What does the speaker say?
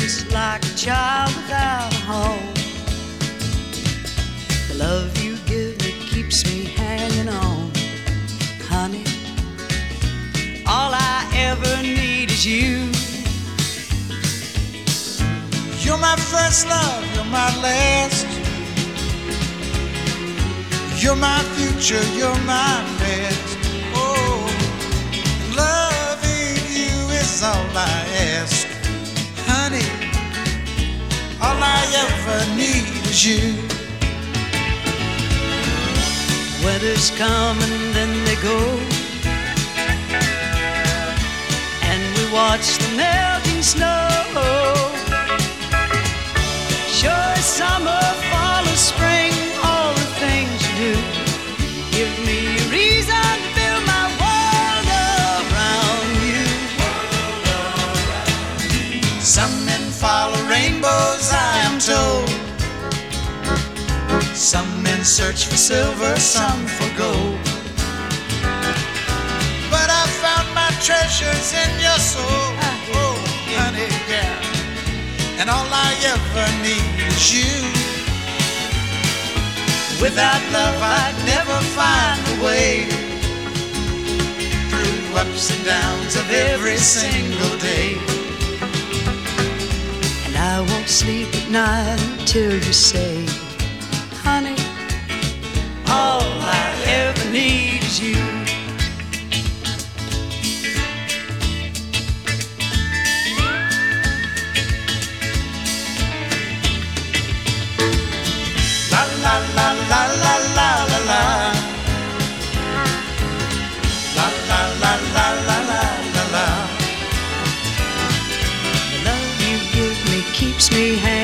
just like a child without a home. The love you give me keeps me hanging on. Honey, all I ever need is you. You're my first love, you're my last. You're my future, you're my best. Oh, loving you is all I ask. Honey, all I ever need is you. Weathers come and then they go, and we watch the melting snow. Sure, summer, fall, or spring, all the things you do give me a reason to build my world around you. Some men follow rainbows, I am told. Some men search for silver, some for gold. But I found my treasures in your soul. Oh, honey, yeah. And all I ever need is you. Without love I'd never find a way through ups and downs of every single day. And I won't sleep at night until you say, honey, all I ever need is you. La la la la la la la. La la la la la la la. The love you give me keeps me hanging